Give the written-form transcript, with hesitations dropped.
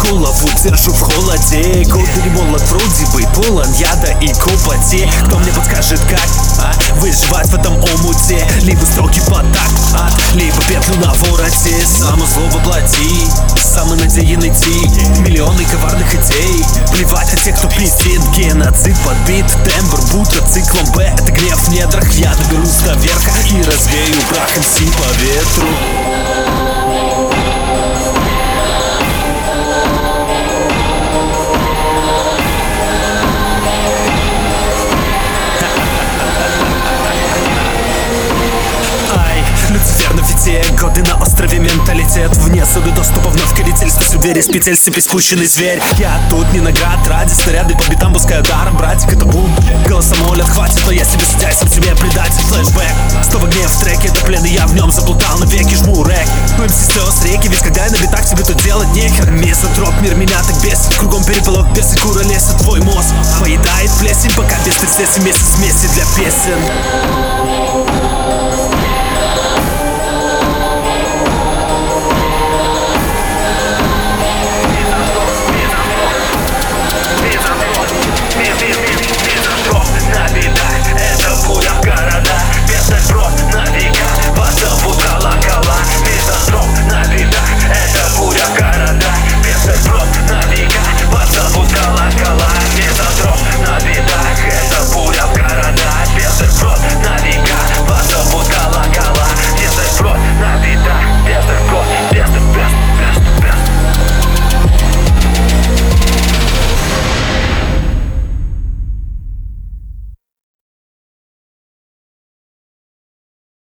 голову держу в холоде. Голдый молот вроде бы полон яда и копоти. Кто мне подскажет как выживать в этом омуте? Либо строгий потак, либо петлю на вороте. Само зло воплоти, самый надеянный тип. Миллионы коварных идей, плевать на тех, кто пиздит. Геноцид подбит, тембр будто циклом Б. Это гнев в недрах, я доберусь до верха и развею прах МС по ветру. Люцифер на фите, годы на острове, менталитет вне зоны доступа, вновь коритель, сквозь двери с петель, степи спущенный зверь. Я тут не наград, ради снаряды по битам, пускаю даром, братик, это бум. Голосом молят, хватит, но я себе судья, сам себе предатель, флешбэк. Снова гнев в треке, это плен, и я в нем заплутал навеки, жму рэк. Ну МС слез реки, ведь когда я на битах, тебе тут делать нехер. Мизантроп, мир меня так бесит, кругом переполох, персик, кура леса, твой мозг поедает плесень, пока без тридцати месяц смеси для песен.